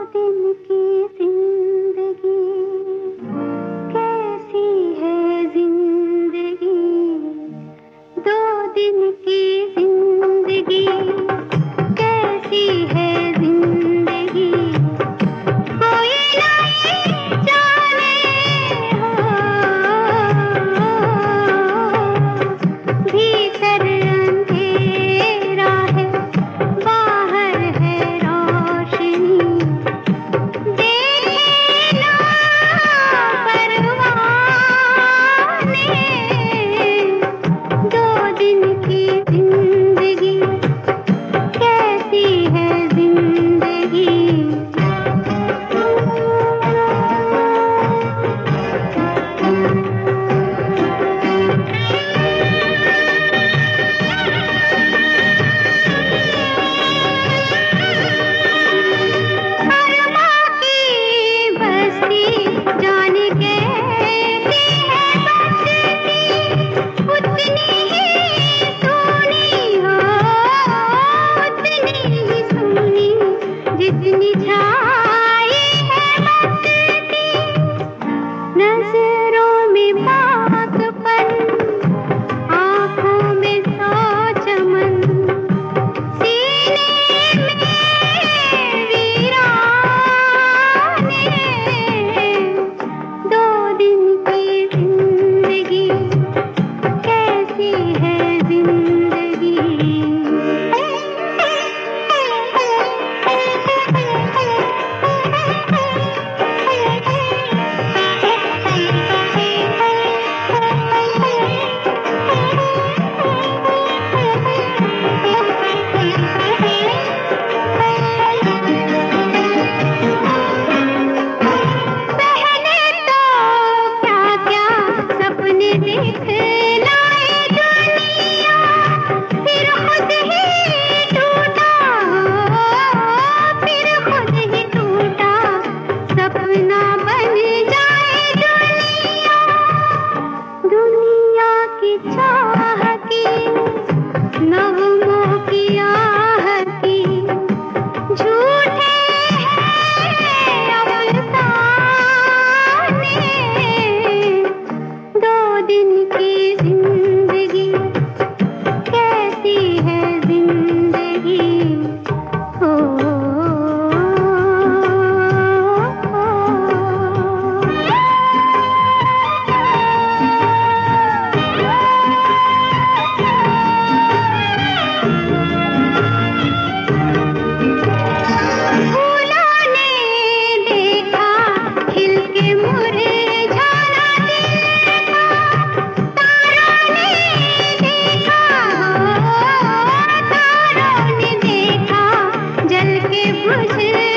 दिन की जिंदगी कैसी है जिंदगी, 2 दिन की जिंदगी कैसी है जिंदगी, कोई नहीं जाने भीतर अंधेरा है, बाहर है रोशनी, देखे ना परवाने, 2 दिन की जिंदगी कैसी है जिंदगी। जितनी छाई है मस्ती, नजरों में पाकपन, आँखों में सौ चमन, सीने में वीराने, 2 दिन की जिंदगी कैसी है जिंदगी। नगमों की आहती झूठे हैं अफसाने, 2 दिन की जिंदगी कैसी है जिंदगी। ओ, मुझे